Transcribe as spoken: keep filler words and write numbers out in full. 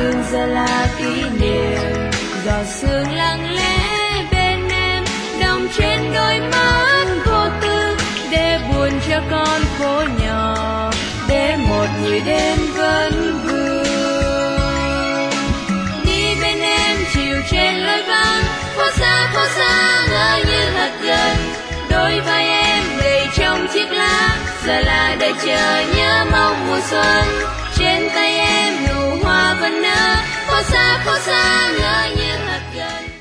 thương giờ là kỷ niệm, giọt sương lặng lẽ bên em đong trên đôi mắt vô tư, để buồn cho con phố nhỏ, để một người đến vẫn vương. Đi bên em chiều trên lối vắng, phố xa phố xa ngỡ như thật gần, đôi vai em đầy trong chiếc lá, giờ là đợi chờ nhớ mong mùa xuân. Trên tay em nụ hoa vẫn nở, phố xa phố xa ngỡ như thật gần.